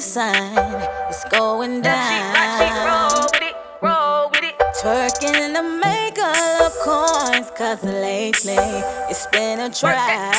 the sign, it's going down. Roll with it, roll with it. Twerking to make a little coins, cause lately it's been a dry.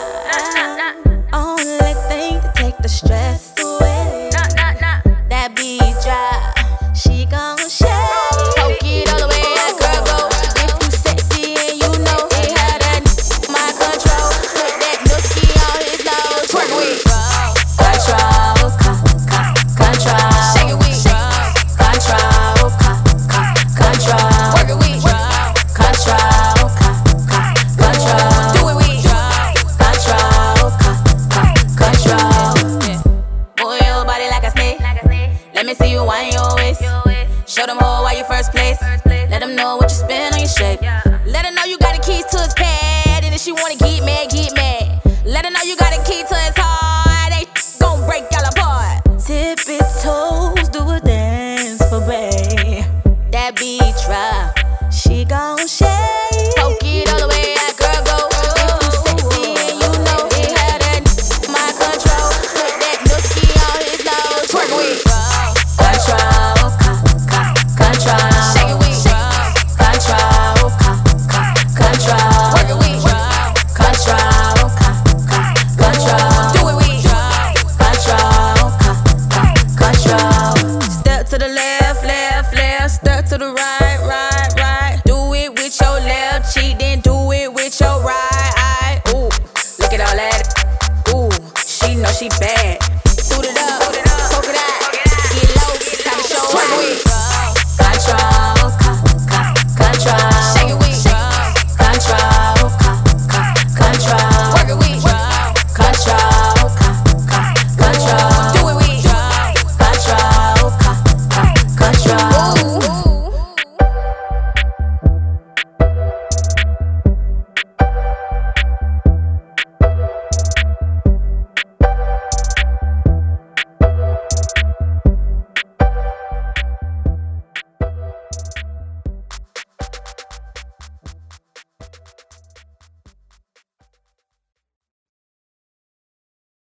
Only thing to take the stress away, that be dry. She gon' shake, poke it all the way, that girl go. If you sexy and you know he had that my control, put that nookie on his nose. Twerk with control, control. Shake it with control, control. Work it with control, control. Do it with control, control. Move your body like a snake. Let me see you wind your waist. Show them hoe why you first place. Let them know what you spend on your shape. Let her know you got the keys to his pad, and if she wanna get mad, get mad. Let her know you got a key to his heart. They gon' break all apart. Tippy toes, do a dance for bae. That beat drop, she gon' shake. Poke it all the way, that girl go. If you sexy and you know he had that my control, put that nookie on his nose. Twerk with control, control. Shake it with control, control. Work it with control, control. Do it with control, control. Step to the left, left, left. Step to the right, right, right. Do it with your left cheek, then do it with your right. Ooh, look at all that. Ooh, she know she bad.